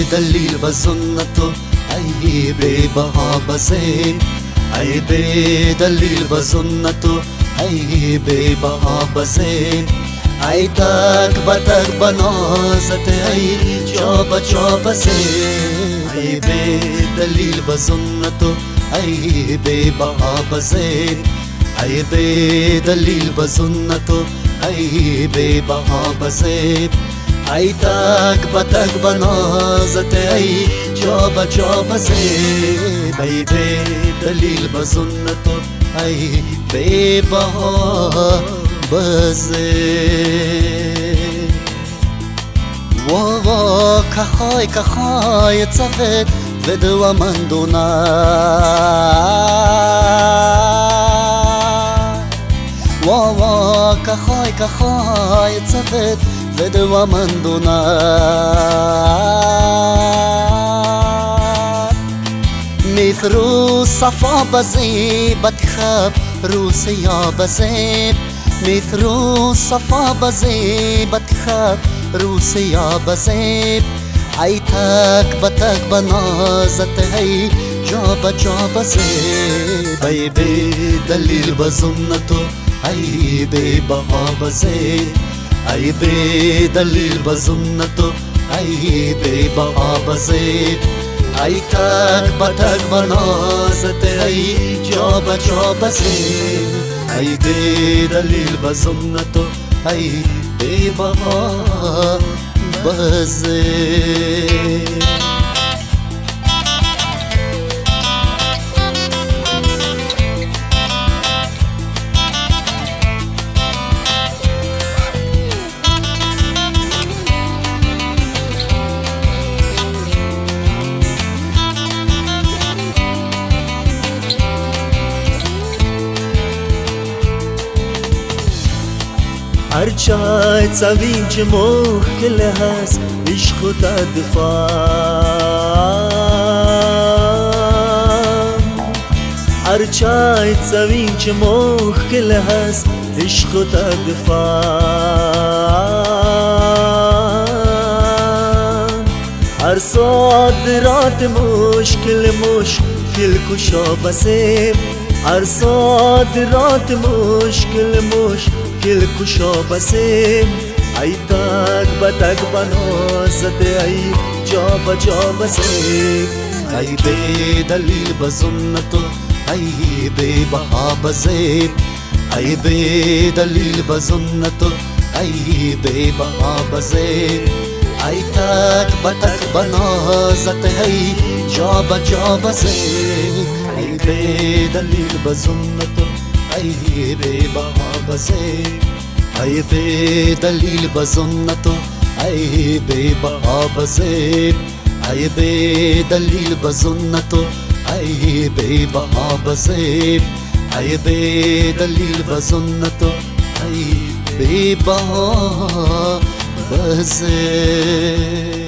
دلیل و سنتو ای بی بها بزین ای بی دلیل و سنتو ای بی بها بزین ای تک بتک بنازت ای چوب چوب زین ای بی دلیل و سنتو ای بی بها بزین ای بی دلیل و سنتو ای بی بها بزین ای تک بتک بنازت ای چوب چوب زین ای بی دلیل و سنتو ای بی بها بزین وا کخای تفت ودو من دونا وا کخای تفت ودو من دونا مثل صفا بزی بتخب روسیا بزی مثل صفا بزی بتخب روسیا بزی ای تک بتک بنازت ای جاب جاب زی ای بی دلیل و سنتو ای بی بها بزی ای بی دلیل و سنتو ای بی بها بزی ای تک بتک بنازت ای جاب جاب زی ای بی دلیل و سنتو ای بی بها بزین هر چای چوین چه مخکل هست عشق و تدفام هر چای چوین چه مخکل هست عشق و تدفام هر صادرات مشکل کشا بسیم هر صادرات مشکل کشا بسیم ای تک بتک بنازت ای جاب جاب زیم ای بی دلیل و سنتو ای بی بها بزین ای بی دلیل و سنتو ای بی بها بزین ای تک بتک بنازت ای جاب جاب زین ای بی دلیل و سنتو ای بی بها بزین ای بی دلیل و سنتو ای بی بها بزین ای بی دلیل و سنتو ای بی بها بزین ای بی دلیل و سنتو ای بی بها بزین